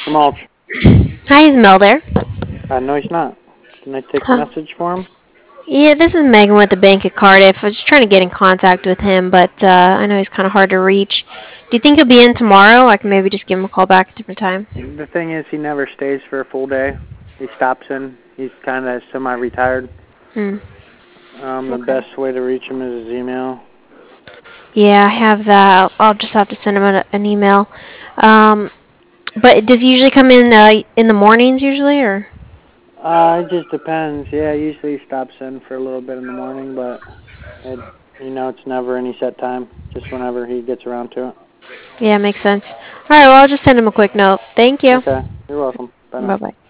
Mr. Mulch. Hi, is Mel there? No, he's not. Can I take a Huh. message for him? Yeah, this is Megan with the Bank of Cardiff. I was just trying to get in contact with him, but I know he's kind of hard to reach. Do you think he'll be in tomorrow? I can maybe just give him a call back at a different time. The thing is, he never stays for a full day. He stops in. He's kind of semi-retired. Hmm. The Okay. best way to reach him is his email. Yeah, I have that. I'll just have to send him an email. Um, but does he usually come in the mornings usually, or? It just depends. Yeah, usually he stops in for a little bit in the morning, but it, it's never any set time. Just whenever he gets around to it. Yeah, makes sense. All right, well, I'll just send him a quick note. Thank you. Okay, you're welcome. Bye now. Bye bye.